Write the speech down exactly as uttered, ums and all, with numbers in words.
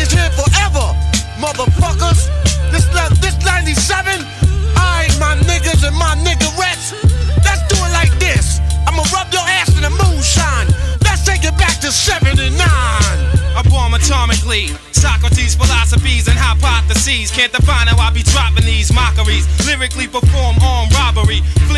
is here forever, motherfuckers. This this ninety-seven, alright, my niggas and my niggerettes. Let's do it like this. I'ma rub your ass in the moonshine. Let's take it back to seventy-nine. I bomb atomically. Socrates' philosophies and hypotheses. Can't define how I be dropping these mockeries. Lyrically perform armed robbery.